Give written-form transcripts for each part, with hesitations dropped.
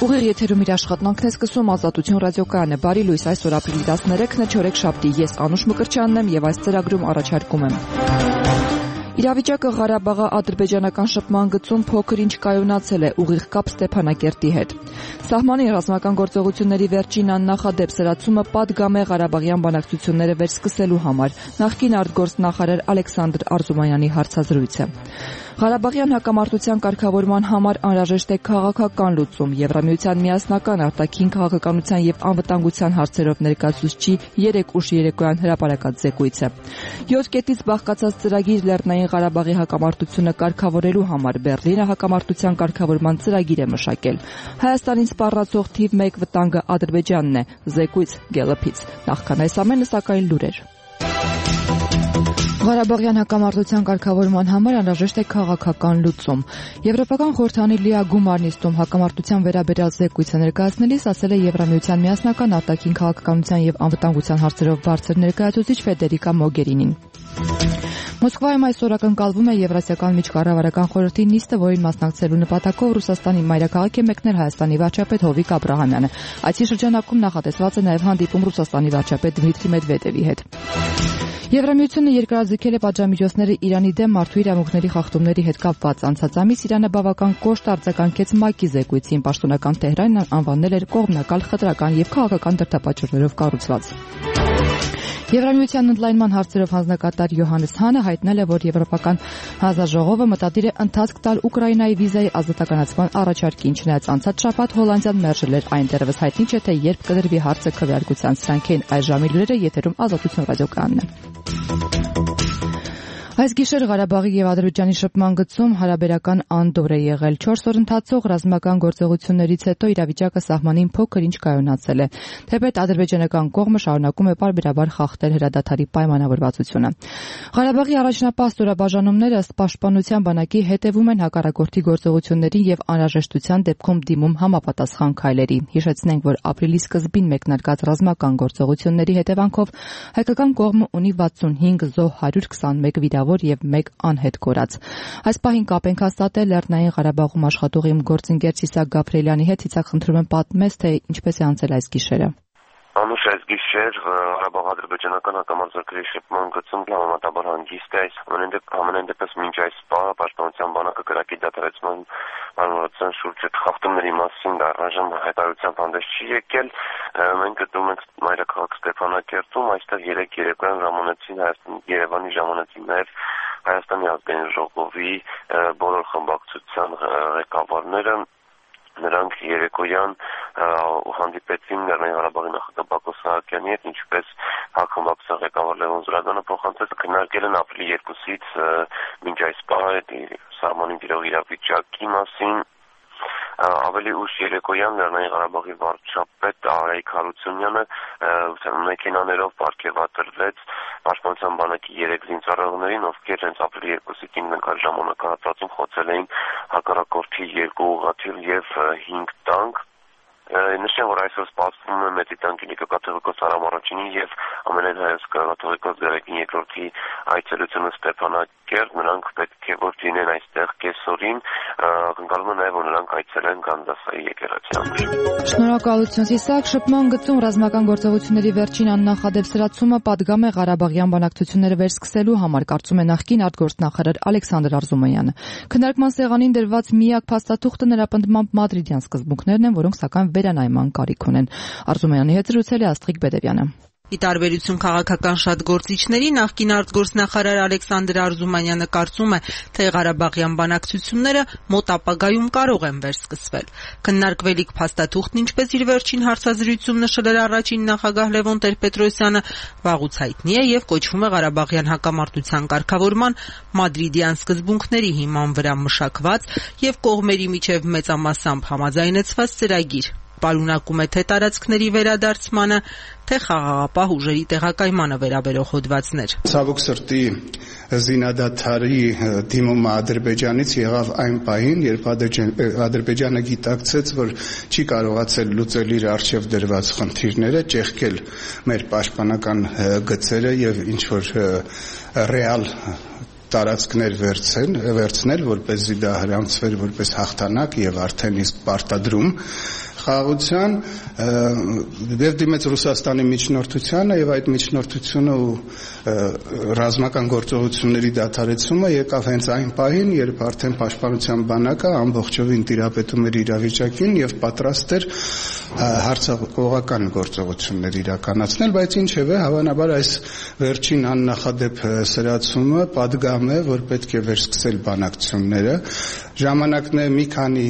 Ուղիղ եթերում իր աշխատանքն է սկսում Ազատություն ռադիոկայանը։ Բարի լույս, այսօր ապրիլի 13-ն է, չորեքշաբթի։ Ես Անուշ Մկրտչյանն եմ եւ այս ծրագրում առաջարկում եմ. Իրավիճակը Ղարաբաղի ադրբեջանական շփման գծում փոքր-ինչ կայունացել է, ուղիղ կապ Ստեփանակերտի հետ։ Սահմանի ռազմական գործողությունների վերջին աննախադեպ սրացումը պատգամ է Ղարաբաղյան բանակցությունները վերսկսելու համար։ Նախկին արտգործնախարար Ալեքսանդր Արզումանյանի հարցազրույցը։ Ղարաբաղյան հակամարտության կարգավորման համար անհրաժեշտ է քաղաքական լուծում։ Եվրամիության միասնական արտաքին քաղաքականության եւ անվտանգության հարցերով ներկայացուցչի 3 ուշ երեկոյան հրապարակած զեկույցը։ 7 կետից բաղկացած ծրագիր Լեռնային Ղարաբաղի հակամարտությունը կարգավորելու համար Բեռլինը հակամարտության կարգավորման ծրագիր է մշակել։ Հայաստանին սպառնացող թիվ 1 վտանգը Ադրբեջանն է։ Զեկույց Գելլափից։ Նախքան այս ամենը, սակայն լուրեր։ Ղարաբաղյան հակամարտության կարգավորման համար անհրաժեշտ է քաղաքական լուծում։ Եվրոպական խորհրդանի լիագումար նիստում հակամարտության վերաբերյալ զեկույցը ներկայացնելիս ասել է Եվրամիության միասնական արտաքին քաղաքականության եւ անվտանգության հարցերով բարձր ներկայացուցիչ Ֆեդերիկա Մոգերինին։ Մոսկվայում այսօր ակնկալվում է Եվրասիական միջկառավարական խորհրդի նիստը, որին մասնակցելու նպատակով Ռուսաստանի մայրաքաղաք է մեկնել Հայաստանի վարչապետ Հովիկ Աբրահամյանը։ Այսի շրջանակում նախատեսված է նաև հանդիպում Ռուսաստանի վարչապետ Դմիտրի Մեդվեդևի հետ։ Եվրամիությունը երկարաձգել է պատժամիջոցները Իրանի դեմ մարդու իրավունքների խախտումների հետ կապված։ Անցած ամիս Իրանը բավական կոշտ արձագանքեց ՄԱԿ-ի զեկույցին, պաշտոնական Թեհրանն անվանել էր կողմնակալ, խտրական եւ քաղաքական դրդապատճառներով կառուցված։ Եվրամիության ընդլայնման հարցերով հանձնակատար Յոհաննես Հանը հայտնել է, որ Եվրոպական հանձնաժողովը մտադիր է ընթացք տալ Ուկրաինայի վիզայի ազատականացման առաջարկին, չնայած անցած շաբաթ Հոլանդիան մերժել էր այն, դեռևս հայտնի չէ, թե երբ կդրվի հարցը քվեարկության ցանկին։ Այս ժամի լուրերը եթերում Ազատություն ռադիոկայանն է։ Այս գիշեր Ղարաբաղի եւ Ադրբեջանի շփման գծում հարաբերական անդորր է եղել։ 4 օր ընթացող ռազմական գործողություններից հետո իրավիճակը սահմանին փոքր-ինչ կայունացել է։ Թեպետ ադրբեջանական կողմը շարունակում է պարբերաբար խախտել հրադադարի պայմանավորվածությունը։ Ղարաբաղի առաջնապահ ստորաբաժանումները ըստ պաշտպանության բանակի հետևում են հակառակորդի գործողություններին եւ անհրաժեշտության դեպքում դիմում համապատասխան քայլերի։ Հիշեցնենք, որ ապրիլի սկզբին մեկնարկած ռազմական գործողությունների հետևանքով հայկական կողմը ունի 65 զոհ, 121 վիրավոր եւ 1 անհետ կորած։ Այս պահին կապ ենք հաստատել Լեռնային Ղարաբաղում աշխատող իմ գործընկեր Ցիսակ Գաբրիելյանի հետ։ Ցիսակ, խնդրում եմ պատմես, թե ինչպես է անցել այս գիշերը։ Անուշ, այս գիշեր Ղարաբաղ-ադրբեջանական հակամարտությունների շփման գծում համեմատաբար հանգիստ է։ Ամենայն դեպս մինչ այս պահը պաշտպանության բանակը կրակի դադարեցման անորոշության շուրջ խախտումների մասին առայժմ հայտարարությամբ հանդես չի եկել։ Մենք գտնվում ենք մայրաքաղաք Ստեփանակերտում, այստեղ 3 երեկոյան ժամանեցին Երևանի ժամանեցին նաև Հայաստանի ազգային ժողովի բոլոր խմբակցության ղեկավարները։ Նրանք երեկոյան հանդիպեցին Լեռնային Ղարաբաղի նախագահ Բակո Սահակյանի հետ, ինչպես հակամարտության ղեկավար Լևոն Զուրաբյանը փոխանցեց, քննարկել են ապրիլի 2-ից մինչ այս պահը սահմանին տիրող իրավիճակի մասին։ Ավելի ուշ երեկոյան Լեռնային Ղարաբաղի վարչապետ Արայիկ Հարությունյանը մեքենաներով պարգևատրվեց պաշտպանության բանակի 3 զինծառայողներին, ովքեր հենց ապրիլի 2-ի կիննկալ ժամանակահատվածում խոցել էին հակառակորդի 2 ուղղաթիռ եւ 5 տանկ։ Նշեմ, որ այսօր սպասվում է Մեծի տանկի նիկոկաթողիկոս Արամ առաջինի եւ ամենայն հայոց կաթողիկոս Գերագին երկրորդի այցելությունը Ստեփանակերտ։ Նրանք պետք է որ լինեն այստեղ կեսօրին։ Ակնկալվում է նաեւ, որ նրանք այցելեն Գանդասայի եկեղեցի։ Շնորհակալություն, Ցիսակ։ Շփման գծում ռազմական գործողությունների վերջին աննախադեպ սրացումը պատգամ է Ղարաբաղյան բանակցությունները վերսկսելու համար, կարծում է նախկին արտգործնախարար Ալեքսանդր Արզումանյանը։ Քննարկման սեղանին դրված միակ փաստաթուղթը նրա պնդմամբ մադրիդյան սկզբունքներն են, որոնք սակայն վերանայման կարիք ունեն։ Արզումանյանի հետ զրուցել է Աստղիկ Բեդևյանը։ Ի տարբերություն քաղաքական շատ գործիչների, նախկին արտգործնախարար Ալեքսանդր Արզումանյանը կարծում է, թե Ղարաբաղյան բանակցությունները մոտ ապագայում կարող են վերսկսվել։ Քննարկվելիք փաստաթուղթն, ինչպես իր վերջին հարցազրույցում նշել էր առաջին նախագահ Լևոն Տեր-Պետրոսյանը, վաղուց հայտնի է եւ կոչվում է Ղարաբաղյան հակամարտության կարգավորման մադրիդյան սկզբունքների հիման վրա մշակված եւ կողմերի միջև մեծամասամբ համաձայնեցված ծրագիր։ Պարունակում է թե տարածքների վերադարձմանը, թե խաղաղապահ ուժերի տեղակայմանը վերաբերող հոդվածներ։ Ցավոք սրտի զինադադարի դիմումը Ադրբեջանից եղավ այն պահին, երբ Ադրբեջանը գիտակցեց, որ չի կարողացել լուծել իր առջև դրված խնդիրները, ճեղքել մեր պաշտպանական գծերը եւ ինչ որ ռեալ տարածքներ վերցնել, որպեսզի դա հրանցվեր որպես հաղթանակ եւ արդեն իսկ պարտադրում խաղաղության եւ դիմեց Ռուսաստանի միջնորդությանը եւ այդ միջնորդությունը ու ռազմական գործողությունների դադարեցումը եկավ հենց այն պահին, երբ արդեն պաշտպանության բանակը ամբողջովին տիրապետում էր իրավիճակին եւ պատրաստ էր հարձակողական գործողություններ իրականացնել, բայց ինչևէ հավանաբար այս վերջին աննախադեպ սրացումը պատգամ է, որ պետք է վերսկսել բանակցությունները։ Ժամանակն է մի քանի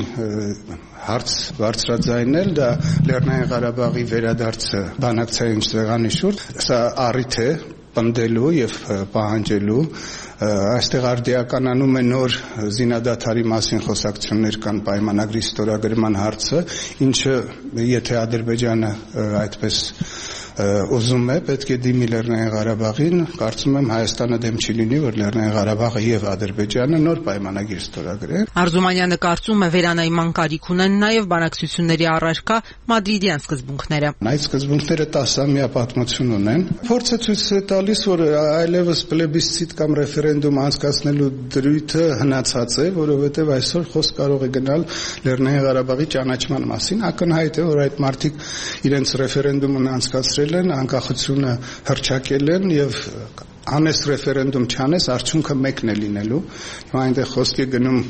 հարց բարձրաձայնել, դա Լեռնային Ղարաբաղի վերադարձը բանակցային սեղանի շուրջ, սա առիթ է պնդելու եւ պահանջելու, այստեղ արդիականանում է նոր զինադադարի մասին խոսակցություններ կան պայմանագրի ստորագրման հարցը, ինչը եթե Ադրբեջանը այդպես ուզում է, պետք է դիմի Լեռնային Ղարաբաղին, կարծում եմ Հայաստանը դեմ չի լինի, որ Լեռնային Ղարաբաղը եւ Ադրբեջանը նոր պայմանագիր ստորագրեն։ Արզումանյանը կարծում է վերանայման կարիք ունեն նաեւ բանակցությունների առարկա մադրիդյան սկզբունքները։ Այդ սկզբունքները 10-ամյա պատմություն ունեն։ Փորձը ցույց է տալիս, որ այլևս պլեբիսցիտ կամ ռեֆերենդում անցկացնելու դրույթը հնացած է, որովհետեւ այսօր խոսք կարող է գնալ Լեռնային Ղարաբաղի ճանաչման մասին։ Ակնհայտ է, որ այդ մարդիկ իրենց ռեֆերենդումը անցկացրել են, անկախությունը հռչակել են եւ անես ռեֆերենդում չանես, արդյունքը մեկն է լինելու։ Հիմա այնտեղ խոսք է գնում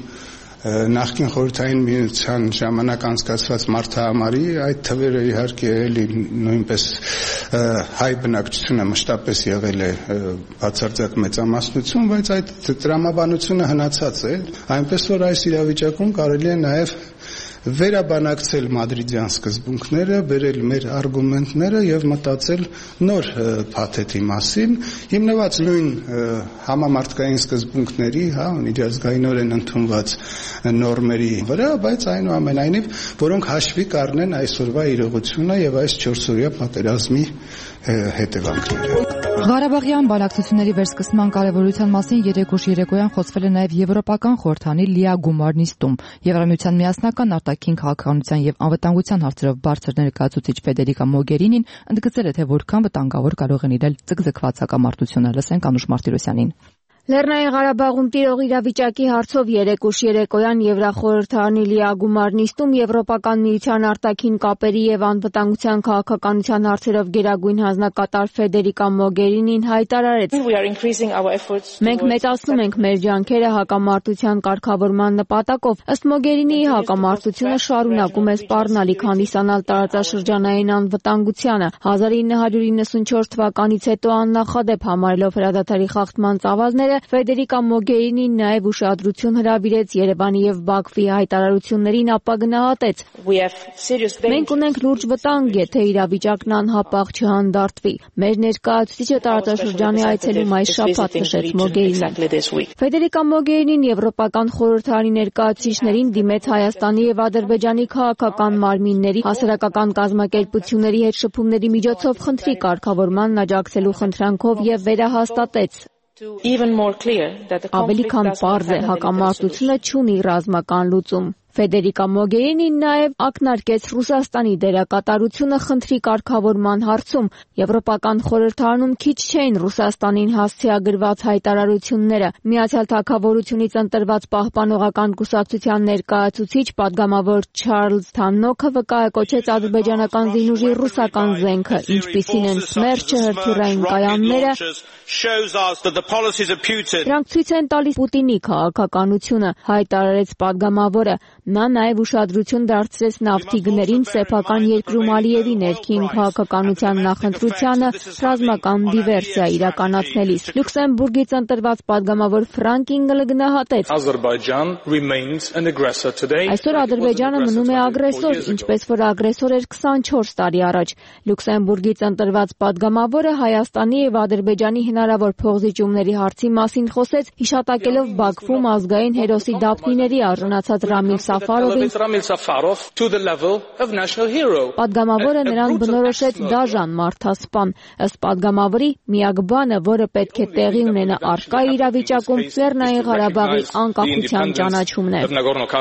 նախկին խորհրդային միության ժամանակ անցկացված մարդահամարի, այդ թվերը իհարկե էլի նույնպես հայ բնակչությունը մշտապես եղել է բացարձակ մեծամասնություն, բայց այդ տրամաբանությունը հնացած է, այնպես որ այս իրավիճակում կարելի է նաև վերաբանակցել մադրիդյան սկզբունքները, բերել մեր արգումենտները եւ մտածել նոր փաթեթի մասին, հիմնված նույն համամարտկային սկզբունքների, միջազգայինորեն ընդունված նորմերի վրա, բայց այնուամենայնիվ, որոնք հաշվի կառնեն այսօրվա իրողությունը եւ այս 4-օրյա պատերազմի հետևանքները։ Ղարաբաղյան բանակցությունների վերսկսման կարևորության մասին երեկոш երեկոյան խոսվել է նաև Եվրոպական խորհրդանի լիագումար նիստում։ Եվրամիության միասնական արտաքին քաղաքականության եւ անվտանգության հարցերով բարձր ներկայացուցիչ Ֆեդերիկա Մոգերինին ընդգծել է, թե որքան վտանգավոր կարող են իրել ձգձգված հակամարտությունը։ Լսենք Անուշ Մարտիրոսյանին։ Լեռնային Ղարաբաղում տիրող իրավիճակի հարցով երեկոш երեկոյան Եվրախորհրդանի լիագումար նիստում Եվրոպական միության արտաքին կապերի եւ անվտանգության քաղաքականության հարցերով գերագույն հանձնակատար Ֆեդերիկա Մոգերինին հայտարարեց. Մենք մեծացնում ենք մեր ջանքերը հակամարտության կարգավորման նպատակով։ Ըստ Մոգերինիի հակամարտությունը շարունակում է սպառնալիք հանդիսանալ տարածաշրջանային անվտանգությանը։ 1994 թվականից հետո աննախադեպ համարելով հրադադարի խախտման ծավալները Ֆեդերիկա Մոգերինին նաև ուշադրություն հրավիրեց Երևանի եւ Բաքվի հայտարարություններին, ապա գնահատեց. Մենք ունենք լուրջ վտանգ, եթե իրավիճակն անհապաղ չհանդարտվի։ Մեր ներկայացուցիչը տարածաշրջանի այցելում այս շաբաթ նշեց Մոգերինին։ Ֆեդերիկա Մոգերինին Եվրոպական խորհրդարանի ներկայացուցիչներին դիմեց Հայաստանի եւ Ադրբեջանի քաղաքական մարմինների, հասարակական կազմակերպությունների հետ շփումների միջոցով խնդրի կարգավորման աջակցելու խնդրանքով եւ վերահաստատեց. Ավելի քան պարզ է, հակամարտությունը չունի ռազմական լուծում։ Ֆեդերիկա Մոգերինին նաև ակնարկեց Ռուսաստանի դերակատարությունը խնդրի կարգավորման հարցում։ Եվրոպական խորհրդարանում քիչ չէին Ռուսաստանին հասցեագրված հայտարարությունները։ Միացյալ Թագավորությունից ընտրված պահպանողական կուսակցության ներկայացուցիչ պատգամավոր Չարլզ Թաննոքը վկայակոչեց ադրբեջանական զինուժի ռուսական զենքը, ինչպիսին են Սմերչը, հրթիռային կայանները։ Դրանք ցույց են տալիս Պուտինի քաղաքականությունը, հայտարարեց պատգամավորը։ Նա նաև ուշադրություն դարձրեց նավթի գներին սեփական երկրում Ալիևի ներքին քաղաքականության նախընտրությանը ռազմական դիվերսիա իրականացնելիս։ Լյուքսեմբուրգից ընտրված պատգամավոր Ֆրանկ Ինգլը գնահատեց. Այսօր Ադրբեջանը մնում է ագրեսոր, ինչպես որ ագրեսոր էր 24 տարի առաջ։ Լյուքսեմբուրգից ընտրված պատգամավորը Հայաստանի եւ Ադրբեջանի հնարավոր փոխզիջումների հարցի մասին խոսեց, հիշատակելով Բաքվում ազգային հերոսի դափնիների արժանացած Ռամիլ Պատգամավորը նրան բնորոշեց դաժան մարդասպան։ Ըստ պատգամավորի, միակ բանը, որը պետք է տեղի ունենա առկա իրավիճակում, Լեռնային Ղարաբաղի անկախության ճանաչումն է։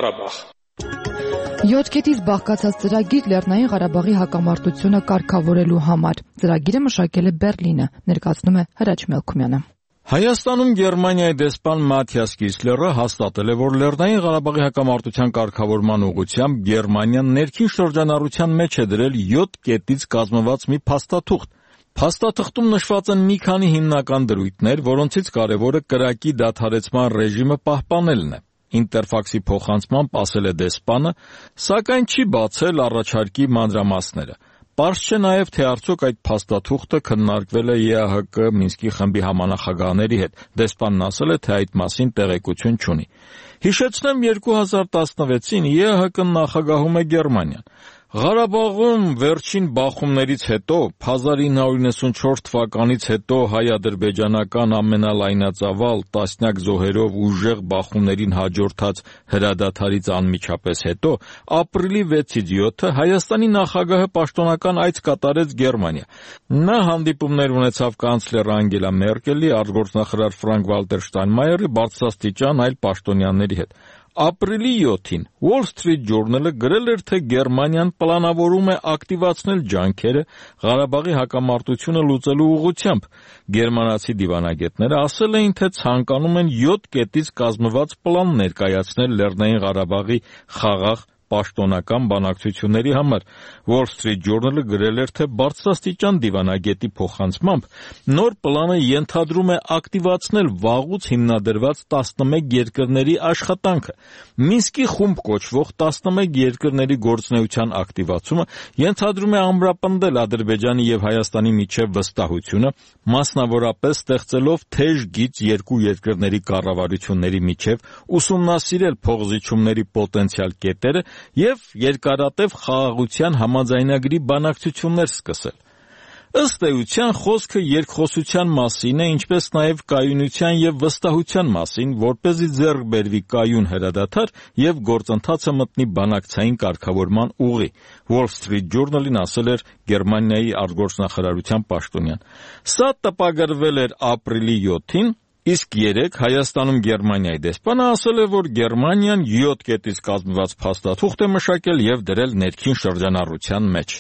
7 կետից բաղկացած ծրագիր Լեռնային Ղարաբաղի հակամարտությունը կարգավորելու համար։ Ծրագիրը մշակել է Բեռլինը, ներկայացնում է Հրաչ Մելքումյանը։ Հայաստանում Գերմանիայի դեսպան Մաթիաս Կիսլերը հաստատել է, որ Լեռնային Ղարաբաղի հակամարտության կարգավորման ուղղությամբ Գերմանիան ներքին շրջանառության մեջ է դրել 7 կետից կազմված մի փաստաթուղթ։ Փաստաթղթում նշված են մի քանի հիմնական դրույթներ, որոնցից կարևորը կրակի դադարեցման ռեժիմը պահպանելն է։ Ինտերֆաքսի փոխանցմամբ ասել է դեսպանը, սակայն չի բացել առաջարկի մանրամասները։ Պարզ չէ նաև, թե արդյոք այդ փաստաթուղթը քննարկվել է ԵԱՀԿ Մինսկի խմբի համանախագահների հետ։ Դեսպանն ասել է, թե այդ մասին տեղեկություն չունի։ Հիշեցնեմ, 2016-ին ԵԱՀԿ-ն նախագահում է Գերմանիան։ Ղարաբաղում վերջին բախումներից հետո, 1994 թվականից հետո հայ-ադրբեջանական ամենալայնածավալ տասնյակ զոհերով ուժեղ բախումներին հաջորդած հրադադարից անմիջապես հետո, ապրիլի 6-ից 7-ը Հայաստանի նախագահը պաշտոնական այց կատարեց Գերմանիա։ Նա հանդիպումներ ունեցավ կանցլեր Անգելա Մերկելի, արտգործնախարար Ֆրանկ-Վալտեր Շտայնմայերի, բարձրաստիճան այլ պաշտոնյաների հետ։ Ապրիլի 7-ին Wall Street Journal-ը գրել էր, թե Գերմանիան պլանավորում է ակտիվացնել ջանքերը Ղարաբաղի հակամարտությունը լուծելու ուղղությամբ։ Գերմանացի դիվանագետները ասել էին, թե ցանկանում են 7 կետից կազմված պլան ներկայացնել Լեռնային Ղարաբաղի խաղաղ պաշտոնական բանակցությունների համար։ Wall Street Journal-ը գրել էր, թե բարձրաստիճան դիվանագետի փոխանցմամբ նոր պլանը ենթադրում է ակտիվացնել վաղուց հիմնադրված 11 երկրների աշխատանքը։ Մինսկի խումբ կոչվող 11 երկրների գործունեության ակտիվացումը ենթադրում է ամրապնդել Ադրբեջանի եւ Հայաստանի միջև վստահությունը, մասնավորապես ստեղծելով թեժ գիծ երկու երկրների կառավարությունների միջև, ուսումնասիրել փոխզիջումների պոտենցիալ կետերը եւ երկարատև խաղաղության համաձայնագրի բանակցություններ սկսել։ Ըստ էության խոսքը երկխոսության մասին է, ինչպես նաև կայունության եւ վստահության մասին, որպեսզի ձեռք բերվի կայուն հրադադար եւ գործընթացը մտնի բանակցային կարգավորման ուղի։ Wall Street Journal-ին ասել էր Գերմանիայի արտգործնախարարության պաշտոնյան։ Սա տպագրվել էր ապրիլի 7-ին, իսկ երեկ Հայաստանում Գերմանիայի դեսպանը ասել է, որ Գերմանիան 7 կետից կազմված փաստաթուղթ է մշակել եւ դրել ներքին շրջանառության մեջ։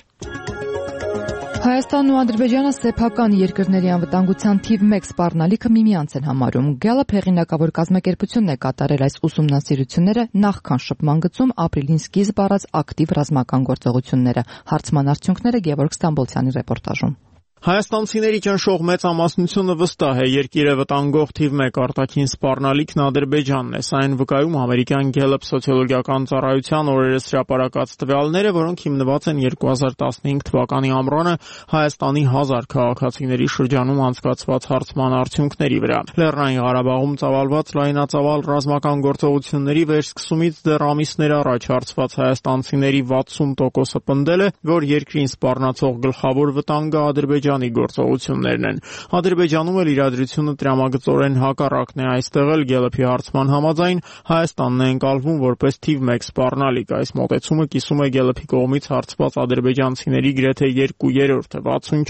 Հայաստանն ու Ադրբեջանը սեփական երկրների անվտանգության թիվ 1 սպառնալիքը միմյանց են համարում։ Gallup հեղինակավոր կազմակերպությունն է կատարել այս ուսումնասիրությունները նախքան շփման գծում ապրիլին սկիզբ առած ակտիվ ռազմական գործողությունները։ Հարցման արդյունքները Գևորգ Ստամբոլցյանի ռեպորտաժում։ Հայաստանցիների ճնշող մեծամասնությունը վստահ է, երկիրը վտանգող թիվ 1 արտաքին սպառնալիքն Ադրբեջանն է։ Սա այն վկայում ամերիկյան Gallup սոցիոլոգիական ծառայության օրերս հրապարակած տվյալները, որոնք հիմնված են 2015 թվականի ամռանը Հայաստանի 1000 քաղաքացիների շրջանում անցկացված հարցման արդյունքների վրա։ Լեռնային Ղարաբաղում ծավալված լայնածավալ ռազմական գործողությունների վերսկսումից դեռ ամիսներ առաջ հարցված հայաստանցիների 60%-ը պնդել է, որ երկրին սպառնացող գլխավոր վտանգը Ադրբեջանի գործողություններն են։ Ադրբեջանում էլ իրադրությունը տրամագծորեն հակառակն է։ Այստեղ էլ Gallup-ի հարցման համաձայն Հայաստանն է ընկալվում որպես թիվ 1 սպառնալիք։ Այս մոտեցումը կիսում է Gallup-ի կողմից հարցված ադրբեջանցիների գրեթե 2/3-ը,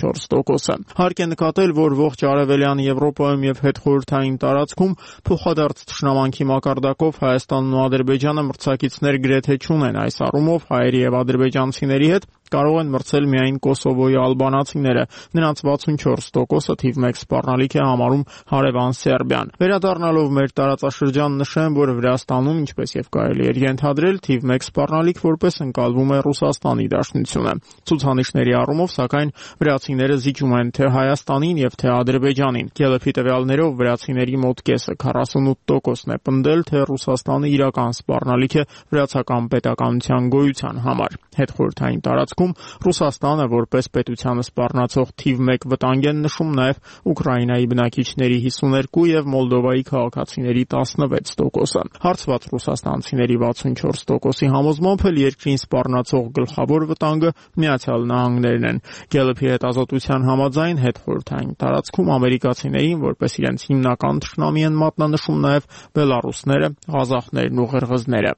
64%-ը։ Հարկ է նկատել, որ ողջ արևելյան Եվրոպայում եւ հետխորհրդային տարածքում փոխադարձ թշնամանքի մակարդակով Հայաստանն ու Ադրբեջանը մրցակիցներ գրեթե չունեն։ Այս առումով հայերի եւ ադրբեջանցիների հետ կարող են մրցել միայն Կոսովոյի ալբանացիները։ Նրանց 64%-ը թիվ 1 սպառնալիք է համարում հարևան Սերբիան։ Վերադառնալով մեր տարածաշրջան նշեմ, որ Վրաստանում, ինչպես եւ կարելի էր ենթադրել, թիվ 1 սպառնալիք որպես ընկալվում է Ռուսաստանի Դաշնությունը։ Ցուցանիշների առումով, սակայն, վրացիները զիջում են թե Հայաստանին եւ թե Ադրբեջանին։ Gallup-ի տվյալներով վրացիների մոտ կեսը 48%-ն է պնդել, թե Ռուսաստանը իրական սպառնալիք է վրացական պետականության գոյության համար։ Հետխորհրդային տարածքում Ռուսաստանը որպես պետությանը սպառնացող թիվ 1 վտանգ են նշում նաև Ուկրաինայի բնակիչների 52 եւ Մոլդովայի քաղաքացիների 16%-ը։ Հարցված ռուսաստանցիների 64%-ի համոզմամբ էլ երկրին սպառնացող գլխավոր վտանգը Միացյալ Նահանգներն են։ Gallup-ի հետազոտության համաձայն հետխորհրդային տարածքում ամերիկացիներին որպես իրենց հիմնական թշնամի են մատնանշում նաև բելառուսները, ղազախներն ու ղրղզները։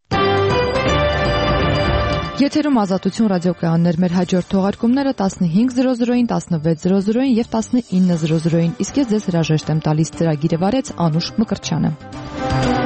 Եթերում Ազատություն ռադիոկայաններ, մեր հաջորդ թողարկումները 15:00-ին, 16:00-ին եւ 19:00-ին։ Իսկ ես ձեզ հրաժեշտ եմ տալիս, ծրագիրը վարեց Անուշ Մկրտչյանը։